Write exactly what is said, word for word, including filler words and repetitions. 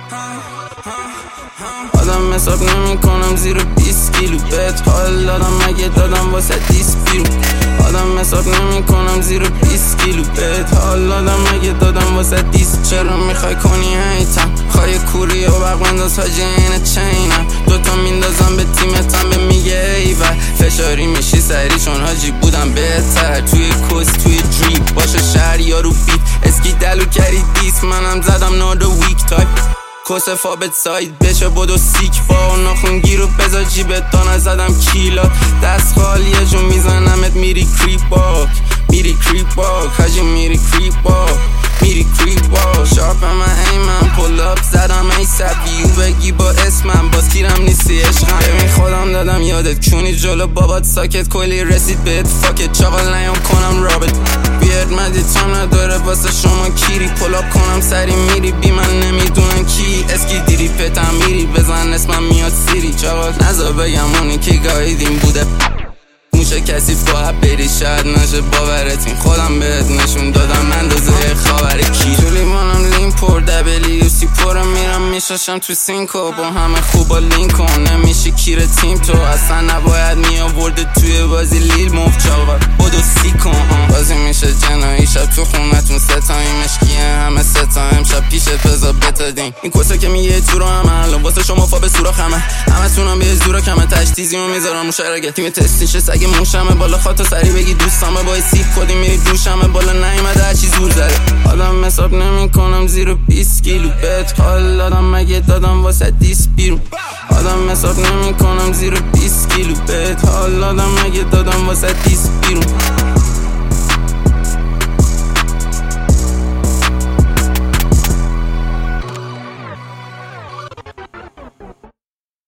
آدم حساب نمی کنم زیر بیست کیلو بهت حال دادم مگه دادم واسه دیس بیرون. آدم حساب نمی کنم زیر بیست کیلو بهت حال دادم مگه دادم واسه دیس. چرا میخوای کنی هیتم خواهی کوری و برق بنداز حاجی این چینم دوتا میندازم به تیمتم به میگه ایول فشاری میشی سری چون حاجی بودم بهتر توی کس توی دریپ باشه شهر یا رو بیت اسکی دلو کری دیس منم زدم نادو ویک تایپ کسه فابت ساید بشه بودو سیک با ناخون گیرو بذار جیبت تا نزدم کیلات دست خالیه جون میزنمت میری کریپ باک میری کریپ باک حاجی میری کریپ باک میری کریپ باک شارپ من ایمم پول اپ زدم ای سبیو بگی با اسمم باز گیرم نیستی عشقم ببین خودم دادم یادت کونی جلو بابات ساکت کلی رسید بهت فاکت چاقل نیام کنم رابط بیاد مدی تام نداره واسه شما کیری پول اپ کنم سری میری بی من نمیدونم کی اسکی دیری پتم میری بزن اسمم میاد سیری چاقل نزا بگم اونی که گاییدیم بوده موشه کسی باید بری شاید نشه باورتین خودم بهت نشون دادم اندازه خاور کی تو لیوانم لین پر دبلی و سی پرم میرم میشاشم تو سینکو با همه خوبا لینک کن نمیشی کیر تیم تو اصلا نباید میآورده توی بازی لیل مفت چاقا بودو سی کن بازی میشه جنایی شب تو خونتون ستایی مشکیه همه ستا امشب پیشت بذار بتدین این کسه که میگه تو رو همه الان واسه شما فا به سوراخ همه همه تونم به زورا کمه تشتیزی و میذارم مشارکت تیم تستیشه سگ موشمه بالا خاطر سری بگی دوستامه با سیک کدی میری دوشمه بالا نیومده هرچی زور زده آدم حساب نمی کنم زیر بیست کیلو بهت حال دادم مگه دادم واسه دیس بیرون. آدم حساب نمی کنم زیر بیست کیلو بهت حال دادم مگه دادم واسه دیس بیرون.